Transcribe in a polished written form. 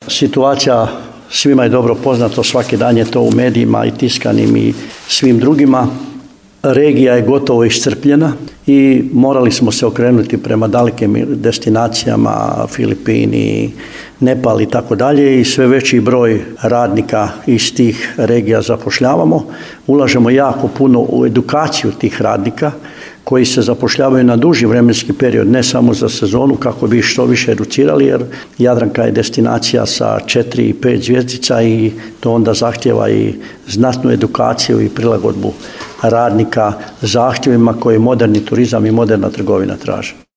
situacija svima je dobro poznato, svaki dan je to u medijima i tiskanim i svim drugima. Regija je gotovo iscrpljena i morali smo se okrenuti prema dalekim destinacijama, Filipini, Nepal i tako dalje i sve veći broj radnika iz tih regija zapošljavamo. Ulažemo jako puno u edukaciju tih radnika koji se zapošljavaju na duži vremenski period, ne samo za sezonu kako bi što više educirali, jer Jadranka je destinacija sa 4 i 5 zvjezdica i to onda zahtjeva i znatnu edukaciju i prilagodbu radnika zahtjevima koje moderni turizam i moderna trgovina traže.